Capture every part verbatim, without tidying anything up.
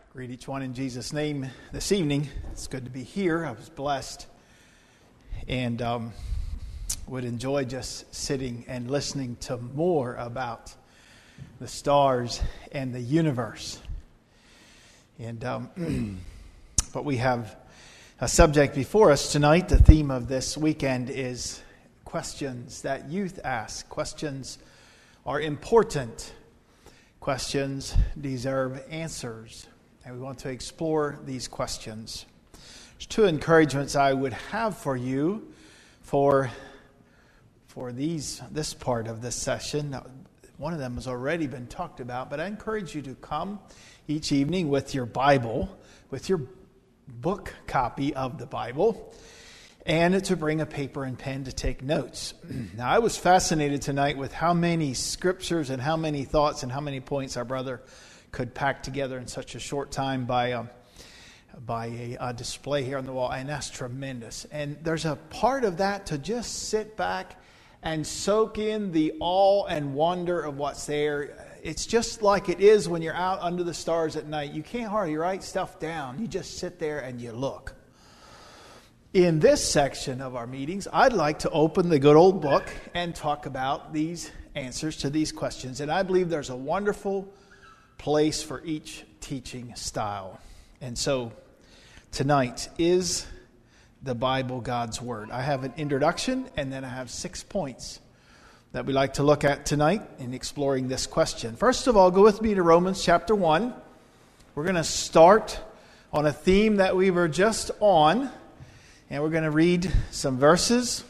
Greet each one in Jesus' name this evening. It's good to be here. I was blessed and um, would enjoy just sitting and listening to more about the stars and the universe. And um, but we have a subject before us tonight. The theme of this weekend is questions that youth ask. Questions are important. Questions deserve answers. And we want to explore these questions. There's two encouragements I would have for you for, for these this part of this session. Now, one of them has already been talked about, but I encourage you to come each evening with your Bible, with your book copy of the Bible, and to bring a paper and pen to take notes. Now, I was fascinated tonight with how many scriptures and how many thoughts and how many points our brother could pack together in such a short time by um, by a, a display here on the wall, and that's tremendous. And there's a part of that to just sit back and soak in the awe and wonder of what's there. It's just like it is when you're out under the stars at night. You can't hardly write stuff down. You just sit there and you look. In this section of our meetings, I'd like to open the good old book and talk about these answers to these questions. And I believe there's a wonderful place for each teaching style. And so tonight, is the Bible God's Word? I have an introduction and then I have six points that we like to look at tonight in exploring this question. First of all, go with me to Romans chapter one. We're going to start on a theme that we were just on, and we're going to read some verses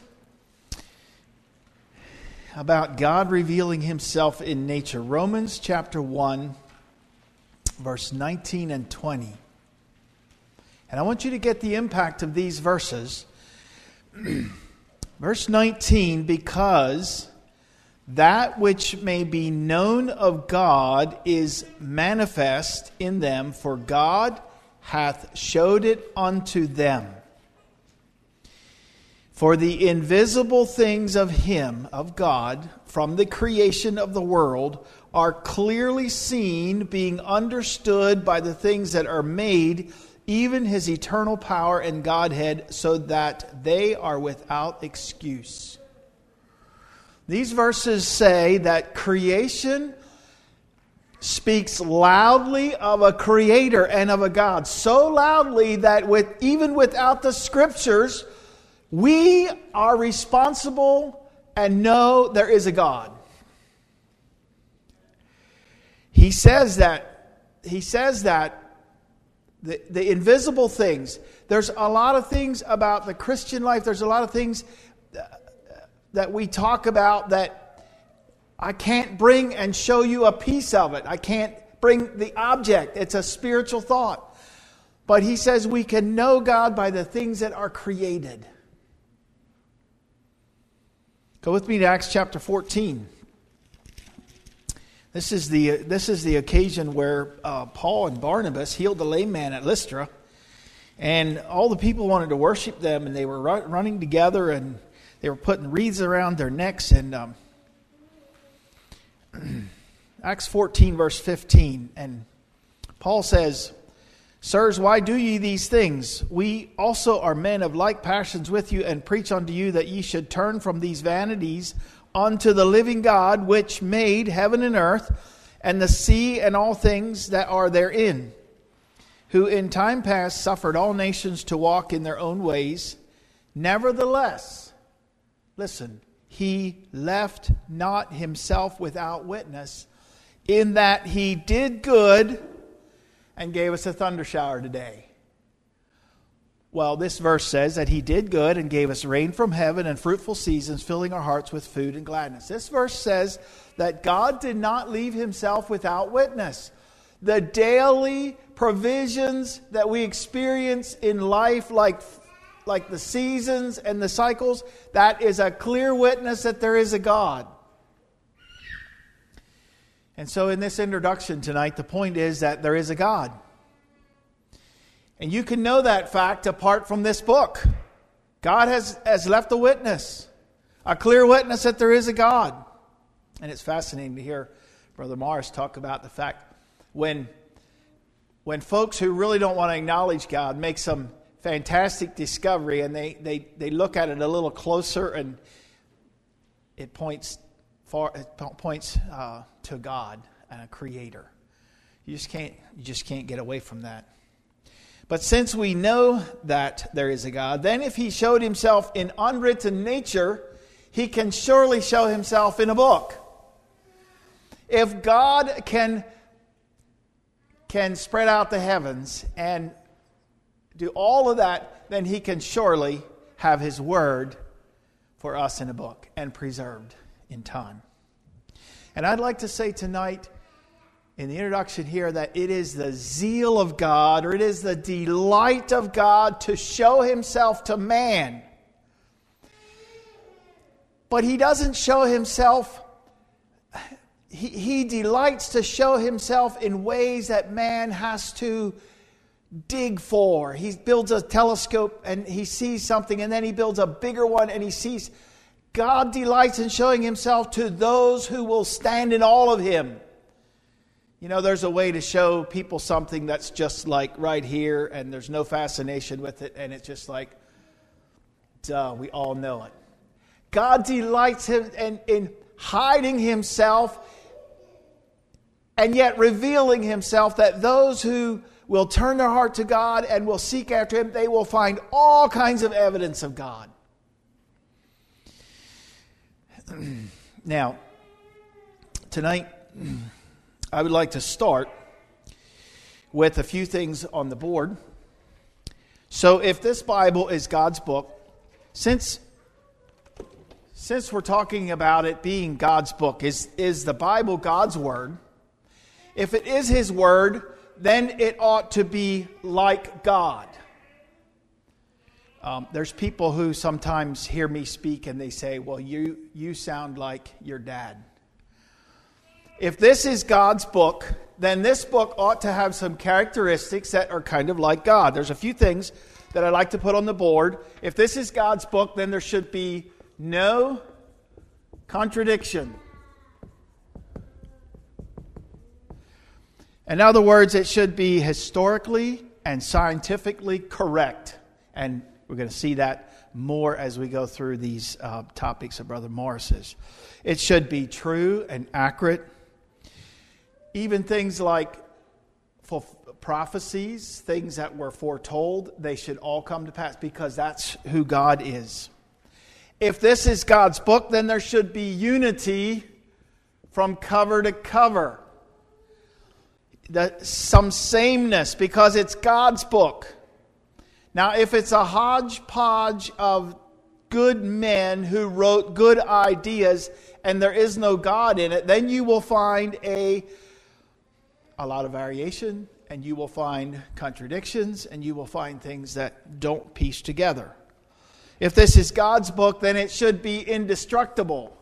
about God revealing Himself in nature. Romans chapter one, verse nineteen and twenty. And I want you to get the impact of these verses. Verse nineteen, because that which may be known of God is manifest in them, for God hath showed it unto them. For the invisible things of Him, of God, from the creation of the world, are clearly seen, being understood by the things that are made, even His eternal power and Godhead, so that they are without excuse. These verses say that creation speaks loudly of a creator and of a God. So loudly that with even without the scriptures, we are responsible and know there is a God. He says that, he says that the, the invisible things, there's a lot of things about the Christian life, there's a lot of things that we talk about that I can't bring and show you a piece of it. I can't bring the object. It's a spiritual thought. But he says we can know God by the things that are created. Go with me to Acts chapter fourteen. This is the this is the occasion where uh, Paul and Barnabas healed the lame man at Lystra, and all the people wanted to worship them, and they were ru- running together, and they were putting wreaths around their necks. And um, Acts fourteen verse fifteen, and Paul says, "Sirs, why do ye these things? We also are men of like passions with you, and preach unto you that ye should turn from these vanities unto the living God, which made heaven and earth, and the sea and all things that are therein, who in time past suffered all nations to walk in their own ways. Nevertheless," listen, "He left not Himself without witness, in that He did good and gave us a thunder shower today." Well, this verse says that He did good and gave us rain from heaven and fruitful seasons, filling our hearts with food and gladness. This verse says that God did not leave Himself without witness. The daily provisions that we experience in life, like, like the seasons and the cycles, that is a clear witness that there is a God. And so in this introduction tonight, the point is that there is a God. And you can know that fact apart from this book. God has, has left a witness, a clear witness that there is a God. And it's fascinating to hear Brother Morris talk about the fact when when folks who really don't want to acknowledge God make some fantastic discovery and they, they, they look at it a little closer and it points far it points uh, to God and a creator. You just can't you just can't get away from that. But since we know that there is a God, then if he showed himself in unwritten nature, he can surely show himself in a book. If God can, can spread out the heavens and do all of that, then he can surely have his word for us in a book and preserved in time. And I'd like to say tonight, in the introduction here, that it is the zeal of God, or it is the delight of God to show himself to man. But he doesn't show himself, he, he delights to show himself in ways that man has to dig for. He builds a telescope and he sees something, and then he builds a bigger one and he sees. God delights in showing himself to those who will stand in awe of him. You know, there's a way to show people something that's just like right here and there's no fascination with it, and it's just like, duh, we all know it. God delights him in, in hiding himself and yet revealing himself, that those who will turn their heart to God and will seek after him, they will find all kinds of evidence of God. Now, tonight, I would like to start with a few things on the board. So if this Bible is God's book, since, since we're talking about it being God's book, is, is the Bible God's word? If it is his word, then it ought to be like God. Um, there's people who sometimes hear me speak and they say, well, you, you sound like your dad. If this is God's book, then this book ought to have some characteristics that are kind of like God. There's a few things that I'd like to put on the board. If this is God's book, then there should be no contradiction. In other words, it should be historically and scientifically correct. And we're going to see that more as we go through these uh, topics of Brother Morris's. It should be true and accurate. Even things like prophecies, things that were foretold, they should all come to pass because that's who God is. If this is God's book, then there should be unity from cover to cover. The, some sameness because it's God's book. Now, if it's a hodgepodge of good men who wrote good ideas and there is no God in it, then you will find a, a lot of variation, and you will find contradictions, and you will find things that don't piece together. If this is God's book, then it should be indestructible.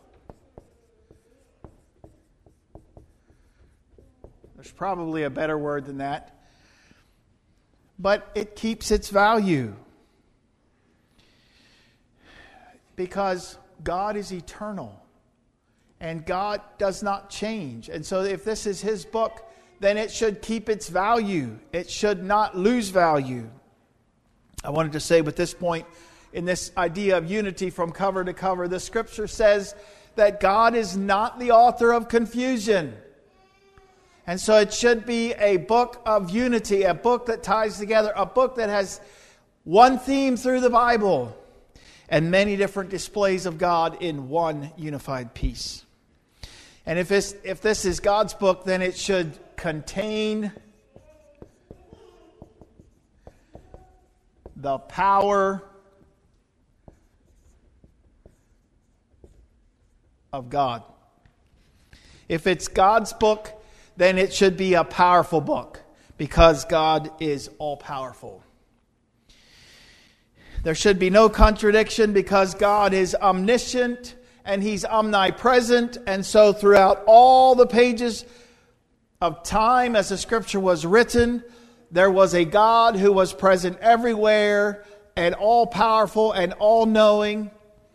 There's probably a better word than that. But it keeps its value. Because God is eternal. And God does not change. And so if this is his book, then it should keep its value. It should not lose value. I wanted to say with this point, in this idea of unity from cover to cover, the scripture says that God is not the author of confusion. And so it should be a book of unity, a book that ties together, a book that has one theme through the Bible and many different displays of God in one unified piece. And if this, if this is God's book, then it should contain the power of God. If it's God's book, then it should be a powerful book because God is all-powerful. There should be no contradiction because God is omniscient and he's omnipresent. And so throughout all the pages of time as the scripture was written, there was a God who was present everywhere and all-powerful and all-knowing.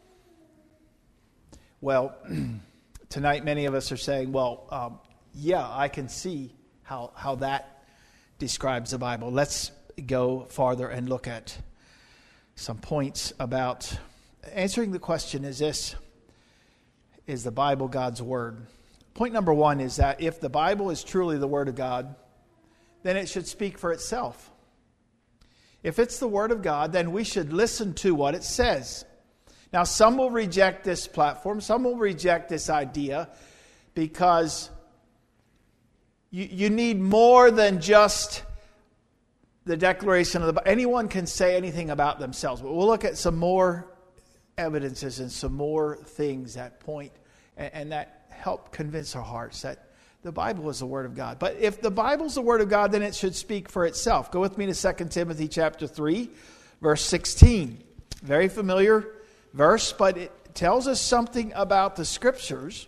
Well, tonight many of us are saying, well, um, yeah, I can see how how that describes the Bible. Let's go farther and look at some points about answering the question, is this, is the Bible God's Word? Point number one is that if the Bible is truly the Word of God, then it should speak for itself. If it's the Word of God, then we should listen to what it says. Now, some will reject this platform. Some will reject this idea because you, you need more than just the declaration of the Bible. Anyone can say anything about themselves. But we'll look at some more evidences and some more things that point and, and that help convince our hearts that the Bible is the Word of God. But if the Bible is the Word of God, then it should speak for itself. Go with me to Second Timothy chapter three, verse sixteen. Very familiar verse, but it tells us something about the Scriptures.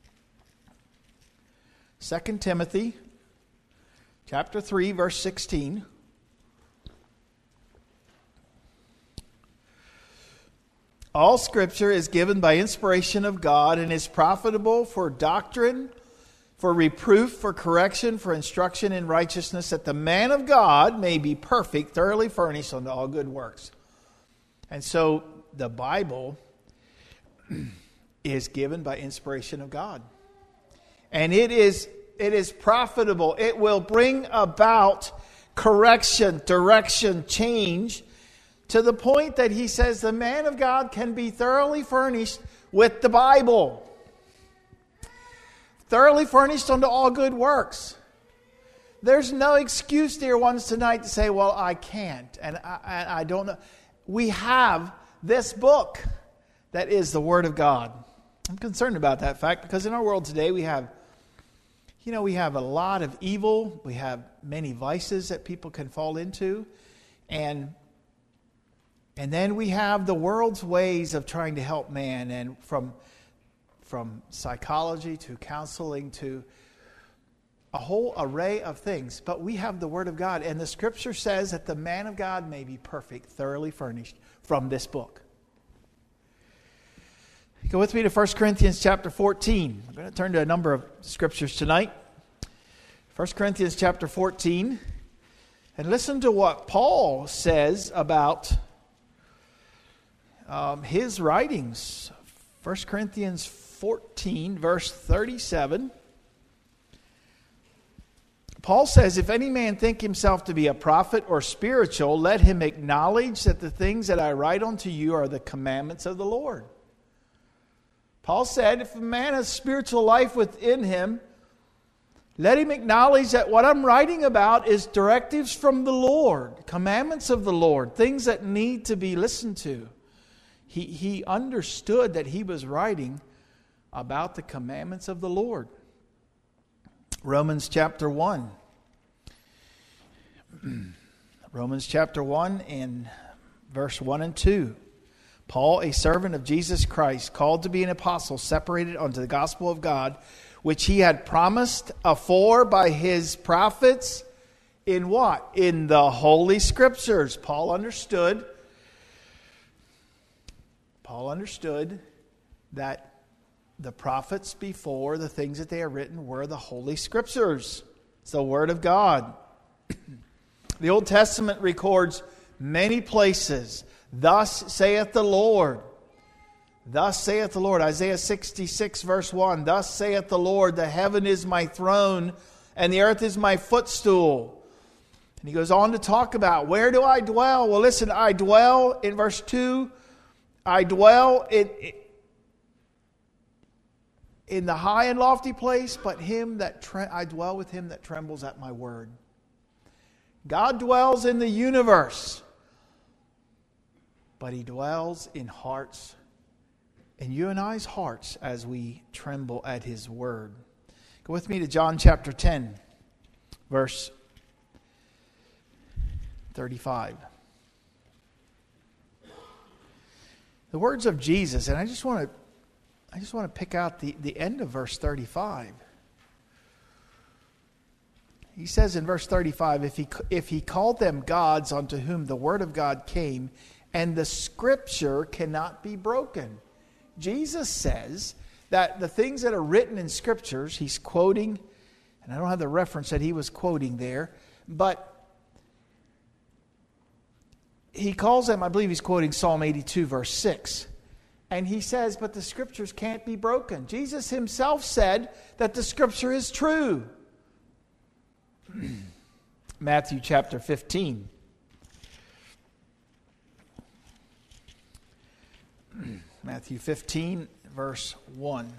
Second Timothy chapter three, verse sixteen. All Scripture is given by inspiration of God and is profitable for doctrine, for reproof, for correction, for instruction in righteousness, that the man of God may be perfect, thoroughly furnished unto all good works. And so the Bible is given by inspiration of God. And it is, it is profitable. It will bring about correction, direction, change, to the point that he says the man of God can be thoroughly furnished with the Bible. Thoroughly furnished unto all good works. There's no excuse, dear ones, tonight to say, well, I can't, and I, and I don't know. We have this book that is the Word of God. I'm concerned about that fact because in our world today we have, you know, we have a lot of evil. We have many vices that people can fall into. And And then we have the world's ways of trying to help man, and from, from psychology to counseling to a whole array of things. But we have the Word of God, and the Scripture says that the man of God may be perfect, thoroughly furnished from this book. Go with me to First Corinthians chapter fourteen. I'm going to turn to a number of Scriptures tonight. First Corinthians chapter fourteen. And listen to what Paul says about Um, his writings. First Corinthians fourteen, verse thirty-seven. Paul says, if any man think himself to be a prophet or spiritual, let him acknowledge that the things that I write unto you are the commandments of the Lord. Paul said, if a man has spiritual life within him, let him acknowledge that what I'm writing about is directives from the Lord, commandments of the Lord, things that need to be listened to. He, he understood that he was writing about the commandments of the Lord. Romans chapter one. Romans chapter one and verse one and two. Paul, a servant of Jesus Christ, called to be an apostle, separated unto the gospel of God, which he had promised afore by his prophets, in what? In the Holy Scriptures. Paul understood Paul understood that the prophets before, the things that they are written, were the Holy Scriptures. It's the Word of God. The Old Testament records many places, thus saith the Lord. Thus saith the Lord. Isaiah sixty-six verse one. Thus saith the Lord, the heaven is my throne, and the earth is my footstool. And he goes on to talk about, where do I dwell? Well, listen, I dwell, in verse two, I dwell in, in the high and lofty place, but him that tre- I dwell with him that trembles at my word. God dwells in the universe, but he dwells in hearts, in you and I's hearts, as we tremble at his word. Go with me to John chapter ten, verse thirty-five. The words of Jesus, and I just want to I just want to pick out the, the end of verse thirty-five. He says in verse thirty-five, if he if he called them gods unto whom the word of God came, and the Scripture cannot be broken. Jesus says that the things that are written in Scriptures, he's quoting, and I don't have the reference that he was quoting there, But he calls them, I believe he's quoting Psalm eighty-two, verse six. And he says, but the Scriptures can't be broken. Jesus himself said that the Scripture is true. Matthew chapter fifteen. Matthew fifteen, verse one.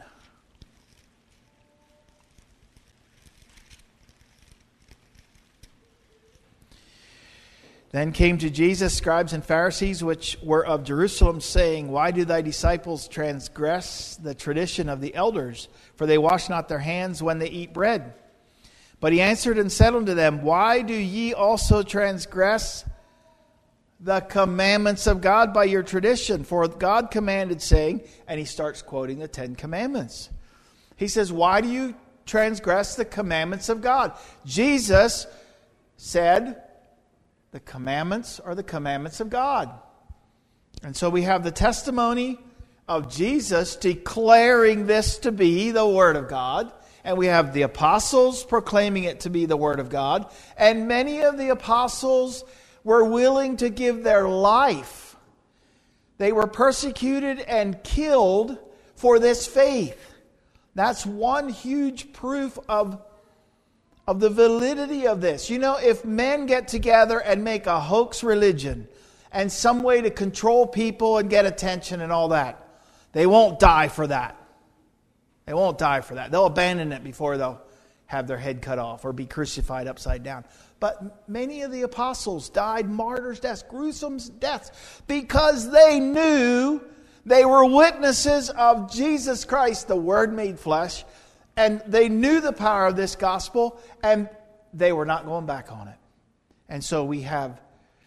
Then came to Jesus scribes and Pharisees which were of Jerusalem, saying, why do thy disciples transgress the tradition of the elders? For they wash not their hands when they eat bread. But he answered and said unto them, why do ye also transgress the commandments of God by your tradition? For God commanded, saying, and he starts quoting the Ten Commandments. He says, why do you transgress the commandments of God? Jesus said, the commandments are the commandments of God. And so we have the testimony of Jesus declaring this to be the Word of God. And we have the apostles proclaiming it to be the Word of God. And many of the apostles were willing to give their life. They were persecuted and killed for this faith. That's one huge proof of Of the validity of this. You know, if men get together and make a hoax religion and some way to control people and get attention and all that, they won't die for that. They won't die for that. They'll abandon it before they'll have their head cut off or be crucified upside down. But many of the apostles died martyrs' deaths, gruesome deaths, because they knew they were witnesses of Jesus Christ, the Word made flesh. And they knew the power of this gospel, and they were not going back on it. And so we have,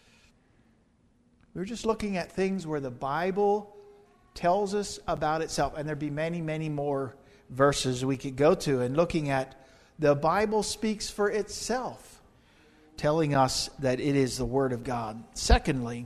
we're just looking at things where the Bible tells us about itself. And there'd be many, many more verses we could go to. And looking at, the Bible speaks for itself, telling us that it is the Word of God. Secondly,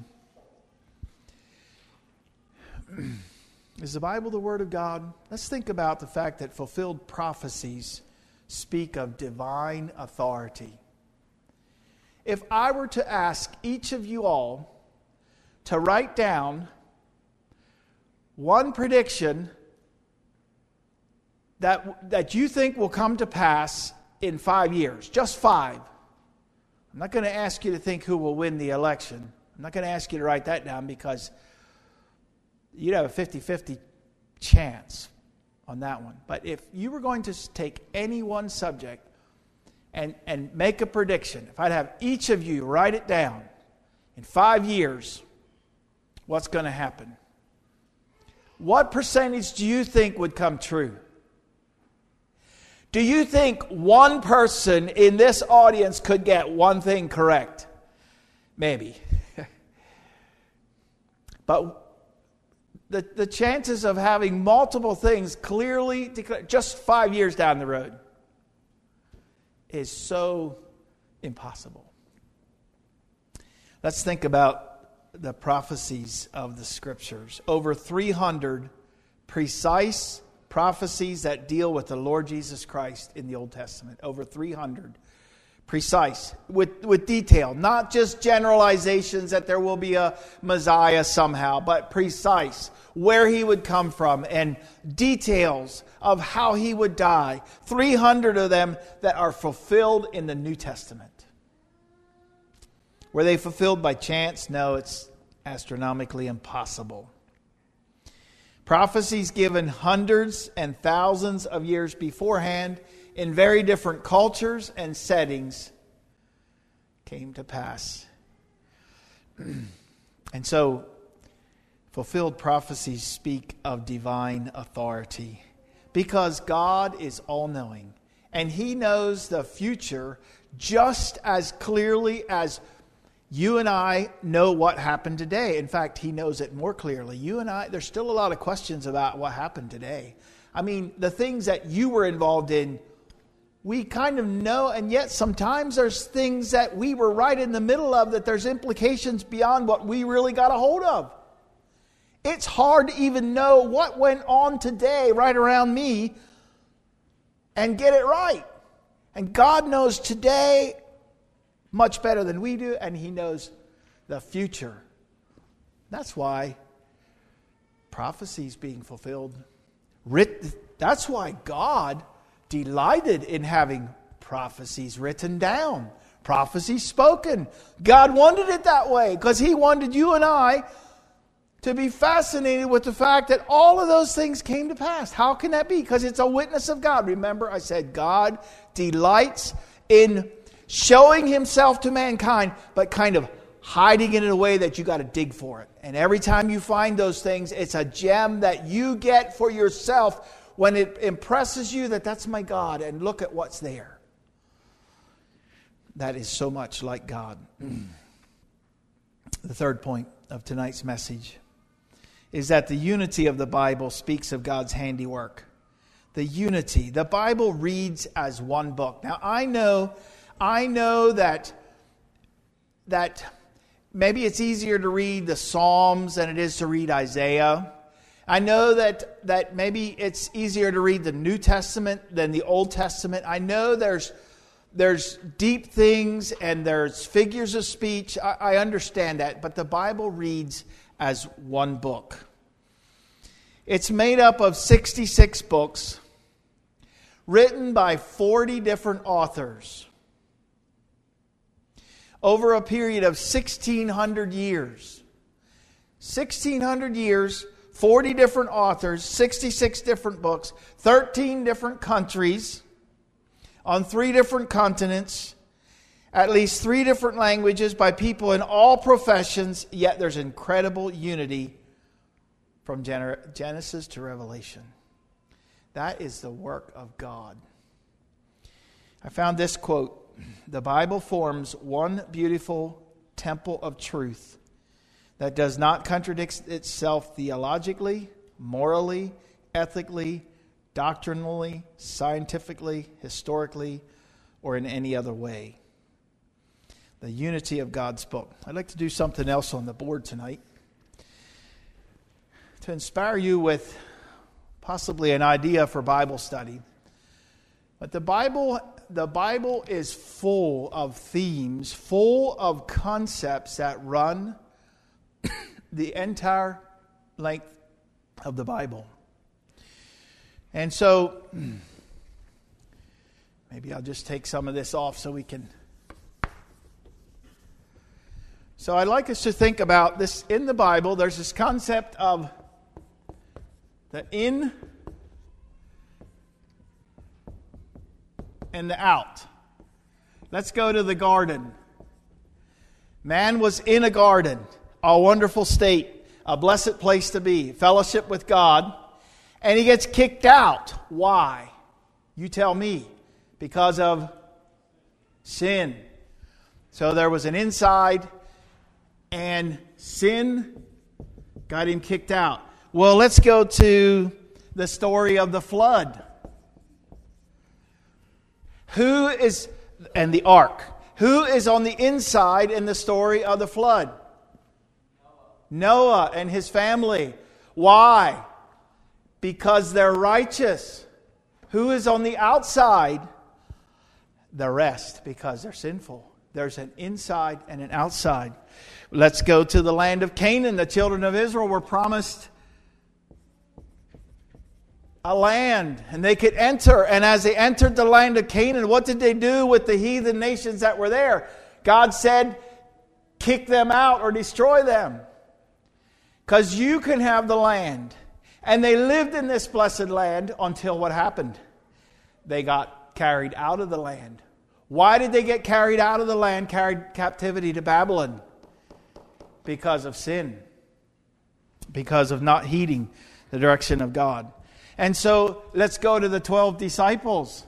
is the Bible the Word of God? Let's think about the fact that fulfilled prophecies speak of divine authority. If I were to ask each of you all to write down one prediction that, that you think will come to pass in five years, just five. I'm not going to ask you to think who will win the election. I'm not going to ask you to write that down because you'd have a fifty-fifty chance on that one. But if you were going to take any one subject and, and make a prediction, if I'd have each of you write it down, in five years, what's going to happen? What percentage do you think would come true? Do you think one person in this audience could get one thing correct? Maybe. But The, the chances of having multiple things clearly declared just five years down the road is so impossible. Let's think about the prophecies of the Scriptures. Over three hundred precise prophecies that deal with the Lord Jesus Christ in the Old Testament. Over three hundred. Precise, with, with detail, not just generalizations that there will be a Messiah somehow, but precise, where he would come from, and details of how he would die. three hundred of them that are fulfilled in the New Testament. Were they fulfilled by chance? No, it's astronomically impossible. Prophecies given hundreds and thousands of years beforehand in very different cultures and settings came to pass. And so, fulfilled prophecies speak of divine authority because God is all-knowing and He knows the future just as clearly as you and I know what happened today. In fact, He knows it more clearly. You and I, there's still a lot of questions about what happened today. I mean, the things that you were involved in, we kind of know, and yet sometimes there's things that we were right in the middle of that there's implications beyond what we really got a hold of. It's hard to even know what went on today right around me and get it right. And God knows today much better than we do, and He knows the future. That's why prophecy is being fulfilled. Writ- That's why God delighted in having prophecies written down, prophecies spoken. God wanted it that way because He wanted you and I to be fascinated with the fact that all of those things came to pass. How can that be? Because it's a witness of God. Remember, I said God delights in showing Himself to mankind, but kind of hiding it in a way that you got to dig for it. And every time you find those things, it's a gem that you get for yourself when it impresses you that that's my God, and look at what's there. That is so much like God. The third point of tonight's message is that the unity of the Bible speaks of God's handiwork. The unity. The Bible reads as one book. Now, I know, I know that, that maybe it's easier to read the Psalms than it is to read Isaiah. I know that, that maybe it's easier to read the New Testament than the Old Testament. I know there's there's deep things and there's figures of speech. I, I understand that, but the Bible reads as one book. It's made up of sixty-six books written by forty different authors over a period of sixteen hundred years. sixteen hundred years, forty different authors, sixty-six different books, thirteen different countries on three different continents, at least three different languages by people in all professions, yet there's incredible unity from Genesis to Revelation. That is the work of God. I found this quote: "The Bible forms one beautiful temple of truth that does not contradict itself theologically, morally, ethically, doctrinally, scientifically, historically, or in any other way." The unity of God's book. I'd like to do something else on the board tonight to inspire you with possibly an idea for Bible study. But the Bible, the Bible is full of themes, full of concepts that run the entire length of the Bible. And so, maybe I'll just take some of this off so we can... So I'd like us to think about this. In the Bible, there's this concept of the in and the out. Let's go to the garden. Man was in a garden, a wonderful state, a blessed place to be, fellowship with God, and he gets kicked out. Why? You tell me. Because of sin. So there was an inside, and sin got him kicked out. Well, let's go to the story of the flood. Who is, and the ark. Who is on the inside in the story of the flood? Noah and his family. Why? Because they're righteous. Who is on the outside? The rest, because they're sinful. There's an inside and an outside. Let's go to the land of Canaan. The children of Israel were promised a land, and they could enter. And as they entered the land of Canaan, what did they do with the heathen nations that were there? God said, kick them out or destroy them. Because you can have the land. And they lived in this blessed land until what happened? They got carried out of the land. Why did they get carried out of the land, carried captivity to Babylon? Because of sin. Because of not heeding the direction of God. And so, let's go to the twelve disciples.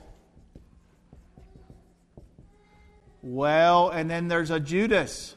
Well, and then there's a Judas.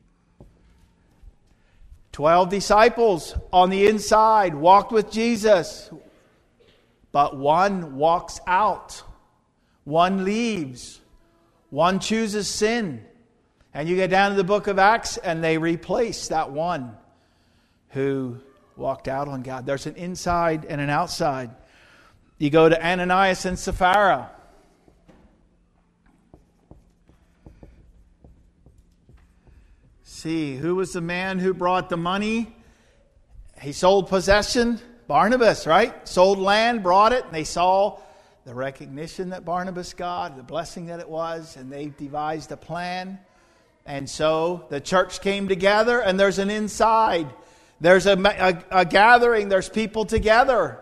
Twelve disciples on the inside walked with Jesus. But one walks out. One leaves. One chooses sin. And you get down to the book of Acts and they replace that one who walked out on God. There's an inside and an outside. You go to Ananias and Sapphira. see, who was the man who brought the money? He sold possession. Barnabas, right? Sold land, brought it, and they saw the recognition that Barnabas got, the blessing that it was, and they devised a plan. And so the church came together, and there's an inside. There's a, a, a gathering. There's people together.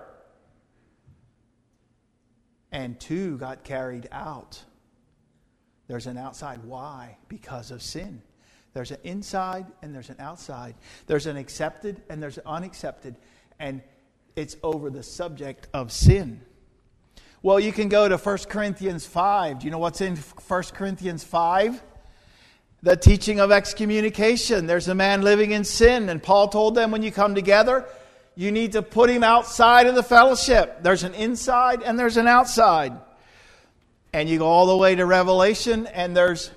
And two got carried out. There's an outside. Why? Because of sin. There's an inside and there's an outside. There's an accepted and there's an unaccepted. And it's over the subject of sin. Well, you can go to First Corinthians five. Do you know what's in First Corinthians five? The teaching of excommunication. There's a man living in sin. And Paul told them, when you come together, you need to put him outside of the fellowship. There's an inside and there's an outside. And you go all the way to Revelation, and there's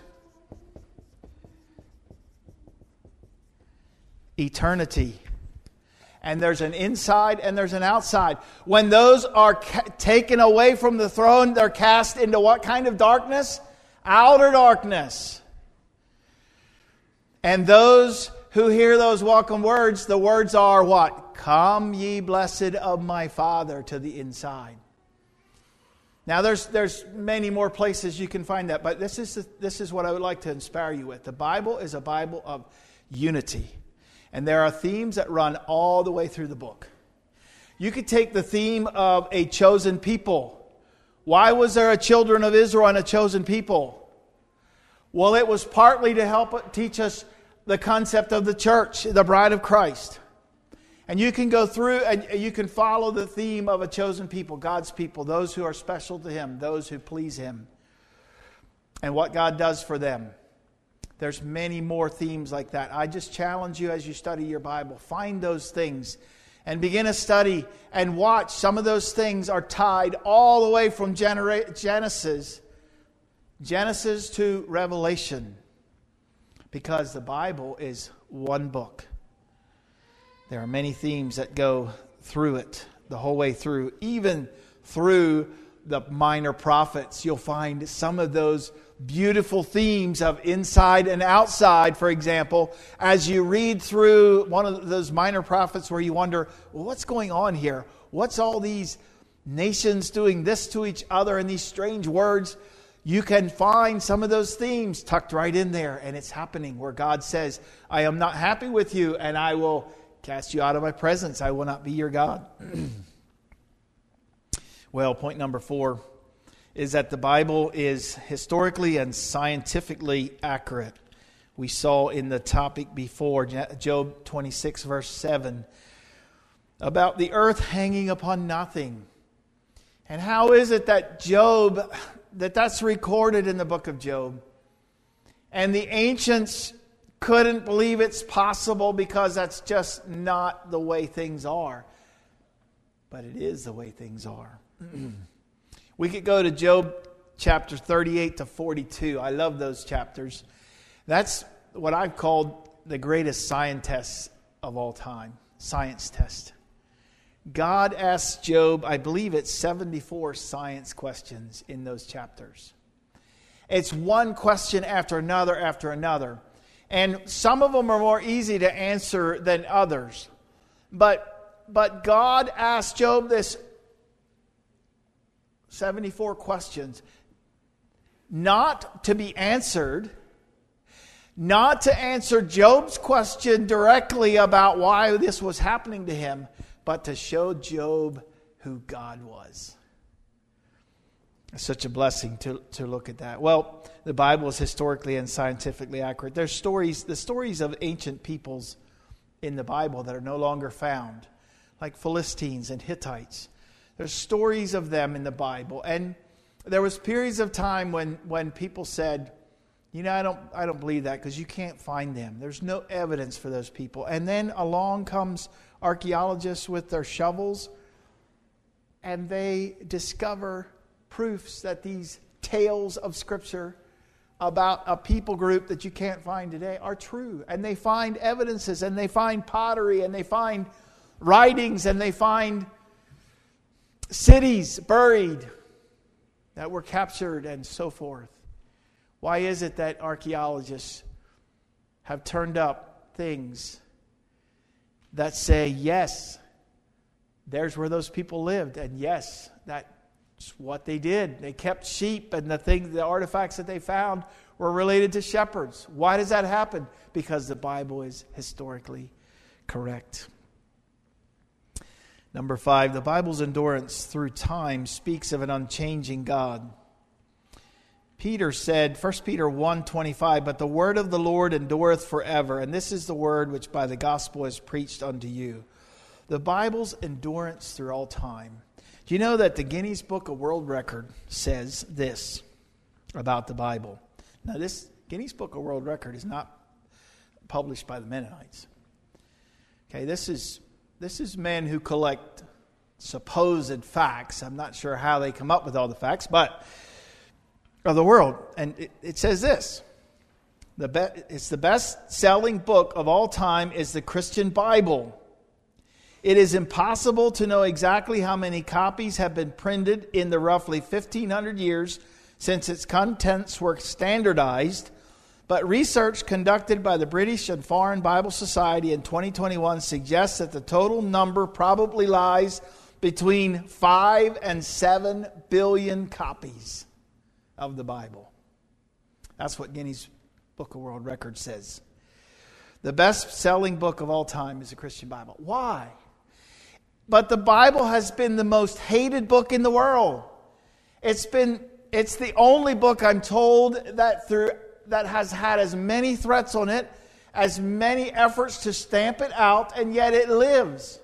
eternity. And there's an inside and there's an outside. When those are ca- taken away from the throne, they're cast into what kind of darkness? Outer darkness. And those who hear those welcome words, the words are what? Come ye blessed of my Father, to the inside. Now there's there's many more places you can find that, but this is the, this is what I would like to inspire you with. The Bible is a Bible of unity. And there are themes that run all the way through the book. You could take the theme of a chosen people. Why was there a children of Israel and a chosen people? Well, it was partly to help teach us the concept of the church, the bride of Christ. And you can go through and you can follow the theme of a chosen people, God's people, those who are special to Him, those who please Him, and what God does for them. There's many more themes like that. I just challenge you as you study your Bible, find those things and begin a study and watch. Some of those things are tied all the way from Genesis, Genesis to Revelation, because the Bible is one book. There are many themes that go through it, the whole way through. Even through the minor prophets, you'll find some of those beautiful themes of inside and outside, for example, as you read through one of those minor prophets where you wonder, well, what's going on here? What's all these nations doing this to each other and these strange words? You can find some of those themes tucked right in there, and it's happening where God says, I am not happy with you, and I will cast you out of my presence. I will not be your God. Well, point number four is that the Bible is historically and scientifically accurate. We saw in the topic before, Job twenty-six, verse seven, about the earth hanging upon nothing. And how is it that Job, that that's recorded in the book of Job? And the ancients couldn't believe it's possible because that's just not the way things are. But it is the way things are. We could go to Job chapter thirty-eight to forty-two. I love those chapters. That's what I've called the greatest science test of all time. Science test. God asked Job, I believe it's seventy-four science questions in those chapters. It's one question after another after another. And some of them are more easy to answer than others. But, but God asked Job this seventy-four questions, not to be answered, not to answer Job's question directly about why this was happening to him, but to show Job who God was. It's such a blessing to, to look at that. Well, the Bible is historically and scientifically accurate. There's stories, the stories of ancient peoples in the Bible that are no longer found, like Philistines and Hittites. There's stories of them in the Bible. And there was periods of time when, when people said, you know, I don't I don't believe that because you can't find them. There's no evidence for those people. And then along comes archaeologists with their shovels, and they discover proofs that these tales of Scripture about a people group that you can't find today are true. And they find evidences, and they find pottery, and they find writings, and they find cities buried that were captured, and so forth. Why is it that archaeologists have turned up things that say, yes, there's where those people lived. And yes, that's what they did. They kept sheep, and the things, the artifacts that they found were related to shepherds. Why does that happen? Because the Bible is historically correct. Number five, the Bible's endurance through time speaks of an unchanging God. Peter said, First Peter one twenty-five, but the word of the Lord endureth forever, and this is the word which by the gospel is preached unto you. The Bible's endurance through all time. Do you know that the Guinness Book of World Record says this about the Bible? Now, this Guinness Book of World Record is not published by the Mennonites. Okay, this is this is men who collect supposed facts. I'm not sure how they come up with all the facts, but of the world. And it, it says this. The be, it's the best-selling book of all time is the Christian Bible. It is impossible to know exactly how many copies have been printed in the roughly fifteen hundred years since its contents were standardized, but research conducted by the British and Foreign Bible Society in twenty twenty-one suggests that the total number probably lies between five and seven billion copies of the Bible. That's what Guinness Book of World Records says. The best-selling book of all time is the Christian Bible. Why? But the Bible has been the most hated book in the world. It's been it's the only book, I'm told, that through that has had as many threats on it, as many efforts to stamp it out, and yet it lives.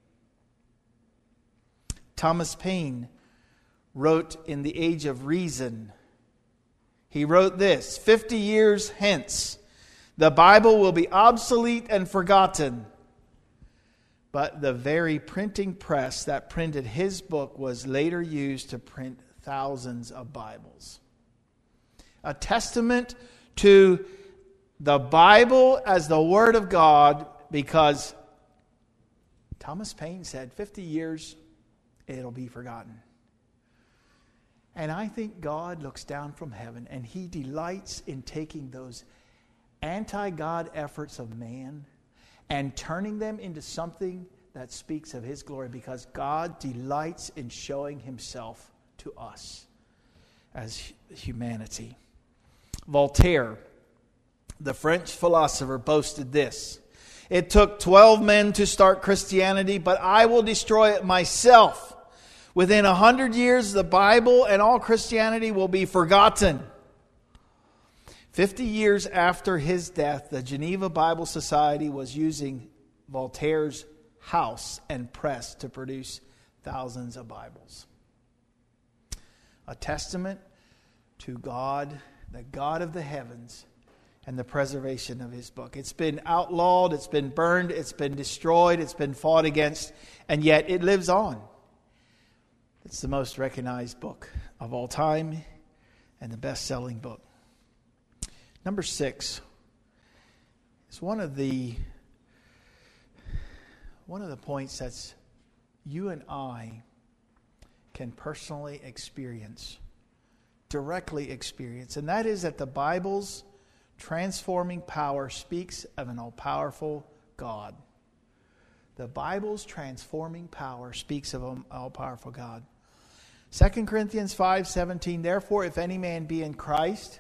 Thomas Paine wrote in The Age of Reason. He wrote this, fifty years hence, the Bible will be obsolete and forgotten. But the very printing press that printed his book was later used to print thousands of Bibles. A testament to the Bible as the Word of God, because Thomas Paine said, fifty years, it'll be forgotten. And I think God looks down from heaven and He delights in taking those anti-God efforts of man and turning them into something that speaks of His glory, because God delights in showing Himself to us as humanity. Voltaire, the French philosopher, boasted this: it took twelve men to start Christianity, but I will destroy it myself. Within a hundred years, the Bible and all Christianity will be forgotten. Fifty years after his death, the Geneva Bible Society was using Voltaire's house and press to produce thousands of Bibles. A testament to God, the God of the heavens, and the preservation of His book. It's been outlawed, it's been burned, it's been destroyed, it's been fought against, and yet it lives on. It's the most recognized book of all time and the best-selling book. Number six is one of the one of the points that's you and I can personally experience, directly experience, and that is that the Bible's transforming power speaks of an all-powerful God. The Bible's transforming power speaks of an all-powerful God. Second Corinthians five seventeen, therefore, if any man be in Christ,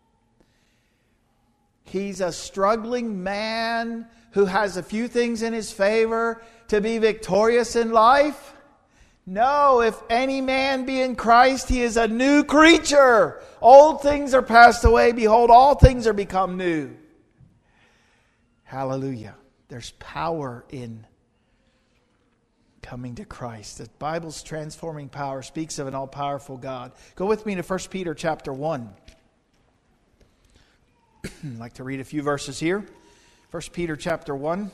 he's a struggling man who has a few things in his favor to be victorious in life. No, if any man be in Christ, he is a new creature. Old things are passed away. Behold, all things are become new. Hallelujah. There's power in coming to Christ. The Bible's transforming power speaks of an all-powerful God. Go with me to First Peter chapter one. I'd like to read a few verses here. First Peter chapter one.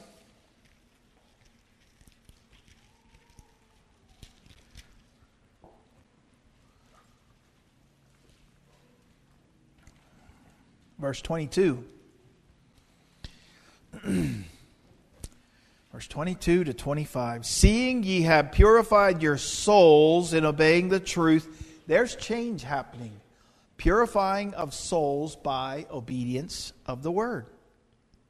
Verse twenty-two. Verse twenty-two to twenty-five. Seeing ye have purified your souls in obeying the truth. There's change happening. Purifying of souls by obedience of the word.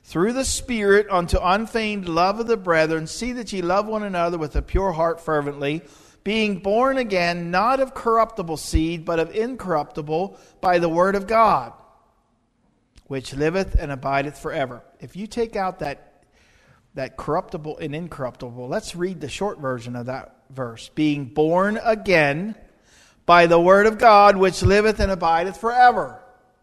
through the Spirit unto unfeigned love of the brethren, see that ye love one another with a pure heart fervently, being born again, not of corruptible seed, but of incorruptible, by the word of God, which liveth and abideth forever. If you take out that, that corruptible and incorruptible, let's read the short version of that verse. Being born again by the word of God, which liveth and abideth forever.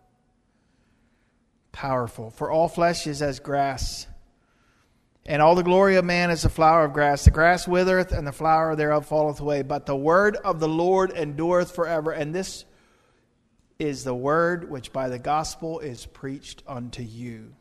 Powerful. For all flesh is as grass, and all the glory of man is the flower of grass. The grass withereth, and the flower thereof falleth away. But the word of the Lord endureth forever. And this is the word which by the gospel is preached unto you.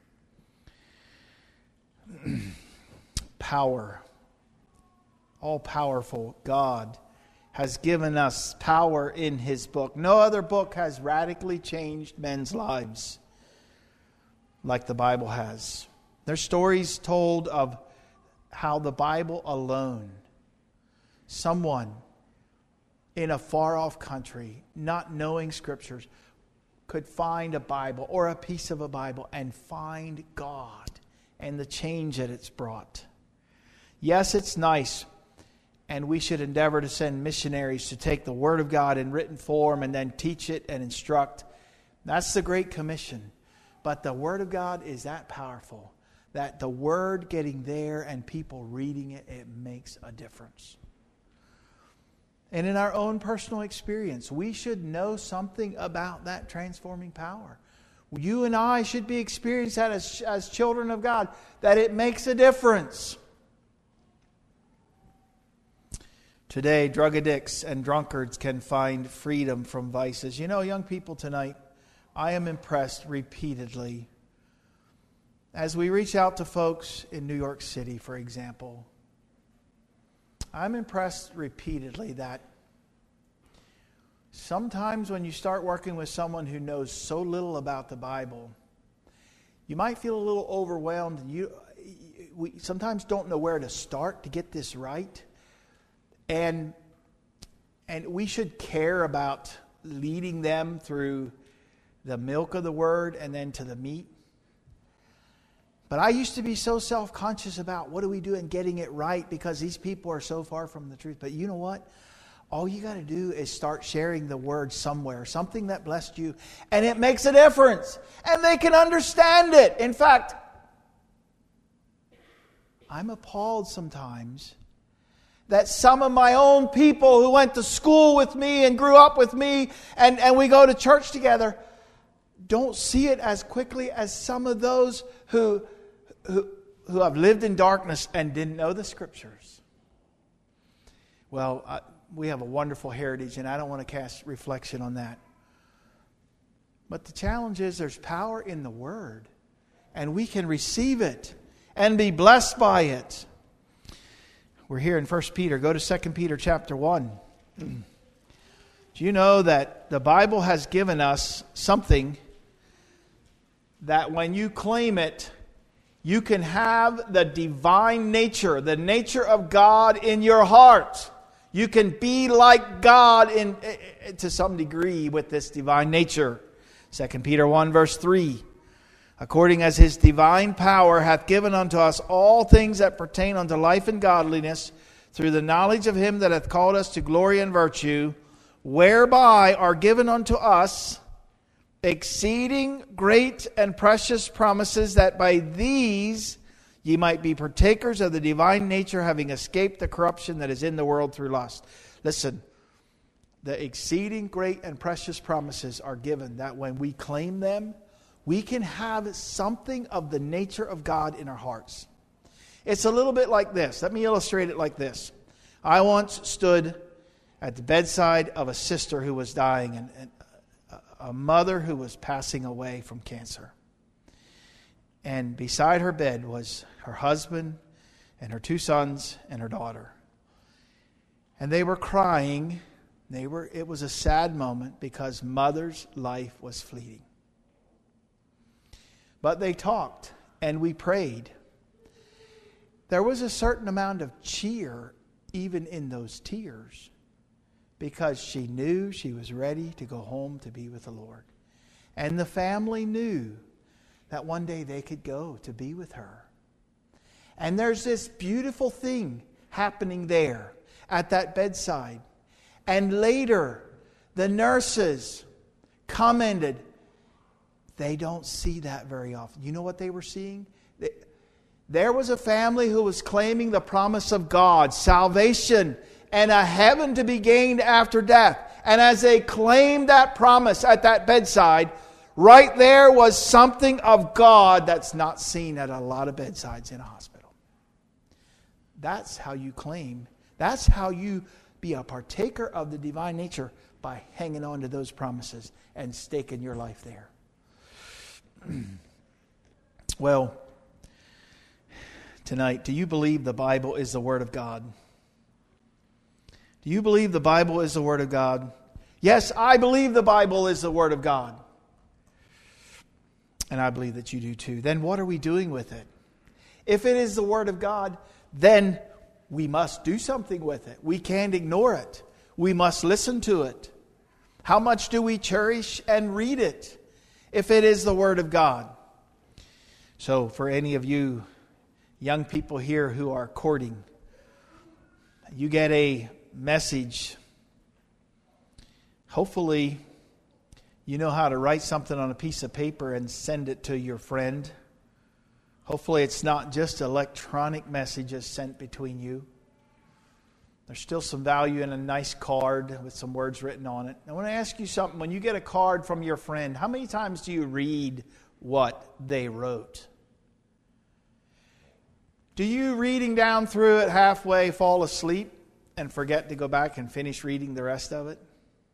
Power. All-powerful God has given us power in His book. No other book has radically changed men's lives like the Bible has. There's stories told of how the Bible alone, someone in a far-off country, not knowing Scriptures, could find a Bible or a piece of a Bible and find God and the change that it's brought. Yes, it's nice, and we should endeavor to send missionaries to take the Word of God in written form and then teach it and instruct. That's the Great Commission. But the Word of God is that powerful that the Word getting there and people reading it, it makes a difference. And in our own personal experience, we should know something about that transforming power. You and I should be experiencing that as, as children of God, that it makes a difference. Today, drug addicts and drunkards can find freedom from vices. You know, young people tonight, I am impressed repeatedly as we reach out to folks in New York City, for example. I'm impressed repeatedly that sometimes when you start working with someone who knows so little about the Bible, you might feel a little overwhelmed. And you, we sometimes don't know where to start to get this right. And, and we should care about leading them through the milk of the Word and then to the meat. But I used to be so self-conscious about what do we do in getting it right because these people are so far from the truth. But you know what? All you got to do is start sharing the Word somewhere, something that blessed you, and it makes a difference. And they can understand it. In fact, I'm appalled sometimes that some of my own people who went to school with me and grew up with me and, and we go to church together don't see it as quickly as some of those who, who, who have lived in darkness and didn't know the Scriptures. Well, uh, we have a wonderful heritage, and I don't want to cast reflection on that. But the challenge is there's power in the Word, and we can receive it and be blessed by it. We're here in First Peter. Go to Second Peter chapter one. Do you know that the Bible has given us something that when you claim it, you can have the divine nature, the nature of God in your heart. You can be like God in to some degree with this divine nature. Second Peter one verse three. According as His divine power hath given unto us all things that pertain unto life and godliness, through the knowledge of Him that hath called us to glory and virtue, whereby are given unto us exceeding great and precious promises, that by these ye might be partakers of the divine nature, having escaped the corruption that is in the world through lust. Listen, the exceeding great and precious promises are given that when we claim them, we can have something of the nature of God in our hearts. It's a little bit like this. Let me illustrate it like this. I once stood at the bedside of a sister who was dying, and, and a mother who was passing away from cancer. And beside her bed was her husband and her two sons and her daughter. And they were crying. They were. It was a sad moment because mother's life was fleeting. But they talked and we prayed. There was a certain amount of cheer even in those tears, because she knew she was ready to go home to be with the Lord. And the family knew that one day they could go to be with her. And there's this beautiful thing happening there at that bedside. And later, the nurses commented, they don't see that very often. You know what they were seeing? They, there was a family who was claiming the promise of God, salvation, and a heaven to be gained after death. And as they claimed that promise at that bedside, right there was something of God that's not seen at a lot of bedsides in a hospital. That's how you claim. That's how you be a partaker of the divine nature, by hanging on to those promises and staking your life there. Well, tonight, do you believe the Bible is the Word of God? Do you believe the Bible is the Word of God? Yes, I believe the Bible is the Word of God. And I believe that you do too. Then what are we doing with it? If it is the Word of God, then we must do something with it. We can't ignore it. We must listen to it. How much do we cherish and read it if it is the Word of God? So for any of you young people here who are courting, you get a message. Hopefully you know how to write something on a piece of paper and send it to your friend. Hopefully it's not just electronic messages sent between you. There's still some value in a nice card with some words written on it. I want to ask you something. When you get a card from your friend, how many times do you read what they wrote? Do you, reading down through it halfway, fall asleep and forget to go back and finish reading the rest of it?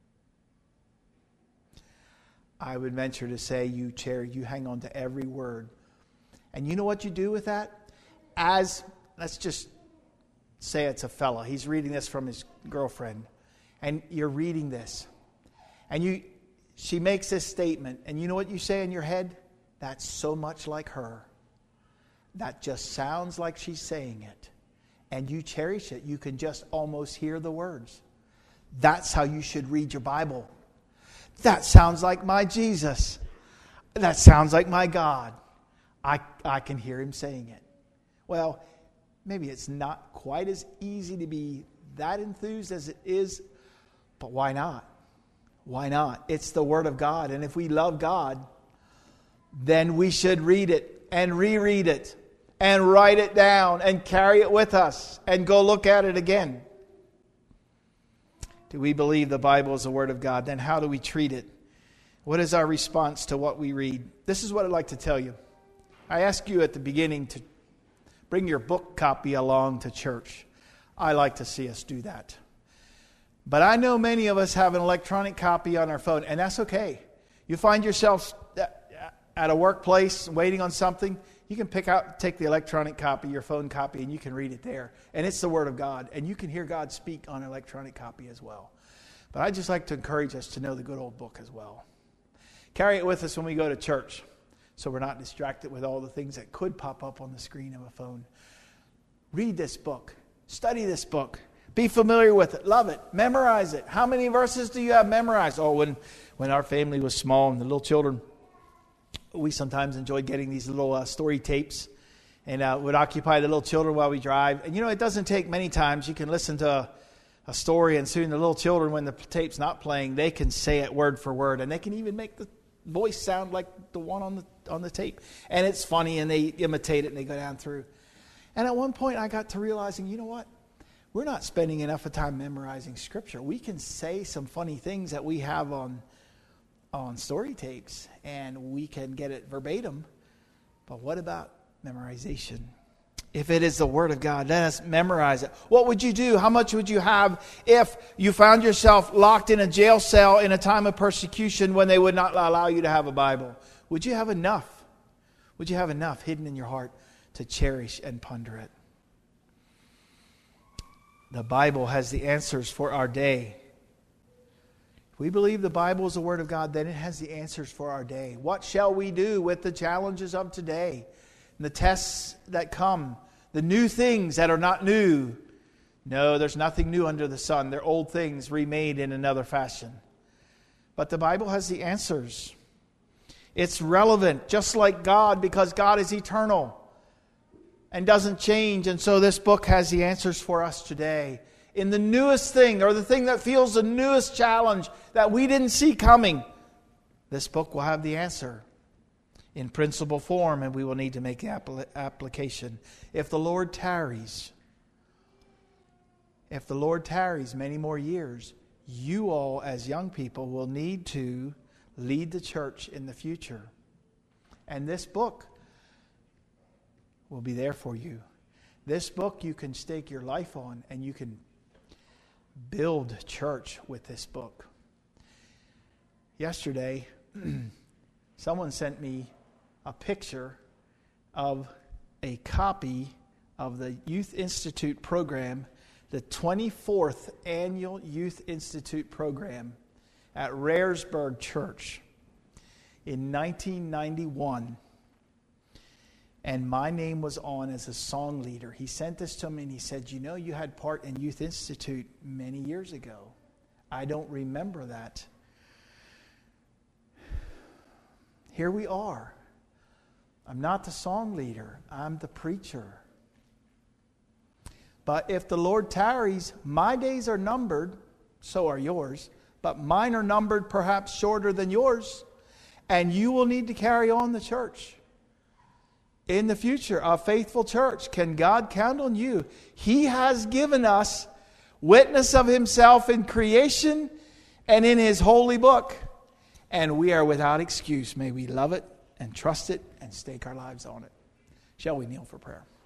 I would venture to say you chair, you hang on to every word. And you know what you do with that? As, let's just say it's a fella. He's reading this from his girlfriend. And you're reading this. And you, she makes this statement. And you know what you say in your head? That's so much like her. That just sounds like she's saying it. And you cherish it. You can just almost hear the words. That's how you should read your Bible. That sounds like my Jesus. That sounds like my God. I, I can hear him saying it. Well, maybe it's not quite as easy to be that enthused as it is, but why not? Why not? It's the Word of God. And if we love God, then we should read it and reread it and write it down and carry it with us and go look at it again. Do we believe the Bible is the Word of God? Then how do we treat it? What is our response to what we read? This is what I'd like to tell you. I asked you at the beginning to bring your book copy along to church. I like to see us do that. But I know many of us have an electronic copy on our phone, and that's okay. You find yourself at a workplace waiting on something, you can pick out, take the electronic copy, your phone copy, and you can read it there. And it's the Word of God, and you can hear God speak on an electronic copy as well. But I'd just like to encourage us to know the good old book as well. Carry it with us when we go to church, so we're not distracted with all the things that could pop up on the screen of a phone. Read this book. Study this book. Be familiar with it. Love it. Memorize it. How many verses do you have memorized? Oh, when, when our family was small and the little children, we sometimes enjoyed getting these little uh, story tapes and uh, would occupy the little children while we drive. And you know, it doesn't take many times. You can listen to a, a story, and soon the little children, when the tape's not playing, they can say it word for word, and they can even make the voice sound like the one on the on the tape. And it's funny, and they imitate it, and they go down through. And at one point, I got to realizing, you know what? We're not spending enough of time memorizing Scripture. We can say some funny things that we have on on story tapes, and we can get it verbatim. But what about memorization? If it is the Word of God, let us memorize it. What would you do? How much would you have if you found yourself locked in a jail cell in a time of persecution when they would not allow you to have a Bible? Would you have enough? Would you have enough hidden in your heart to cherish and ponder it? The Bible has the answers for our day. If we believe the Bible is the Word of God, then it has the answers for our day. What shall we do with the challenges of today? And the tests that come, the new things that are not new. No, there's nothing new under the sun. They're old things remade in another fashion. But the Bible has the answers. It's relevant, just like God, because God is eternal and doesn't change. And so this book has the answers for us today. In the newest thing, or the thing that feels the newest challenge that we didn't see coming, this book will have the answer in principle form, and we will need to make the apl- application. If the Lord tarries, if the Lord tarries many more years, you all as young people will need to lead the church in the future. And this book will be there for you. This book you can stake your life on, and you can build church with this book. Yesterday, someone sent me a picture of a copy of the Youth Institute program, the twenty-fourth Annual Youth Institute program at Raresburg Church in nineteen ninety-one. And my name was on as a song leader. He sent this to me and he said, you know, you had part in Youth Institute many years ago. I don't remember that. Here we are. I'm not the song leader. I'm the preacher. But if the Lord tarries, my days are numbered, so are yours. But mine are numbered perhaps shorter than yours. And you will need to carry on the church. In the future, a faithful church. Can God count on you? He has given us witness of Himself in creation and in His holy book. And we are without excuse. May we love it and trust it and stake our lives on it. Shall we kneel for prayer?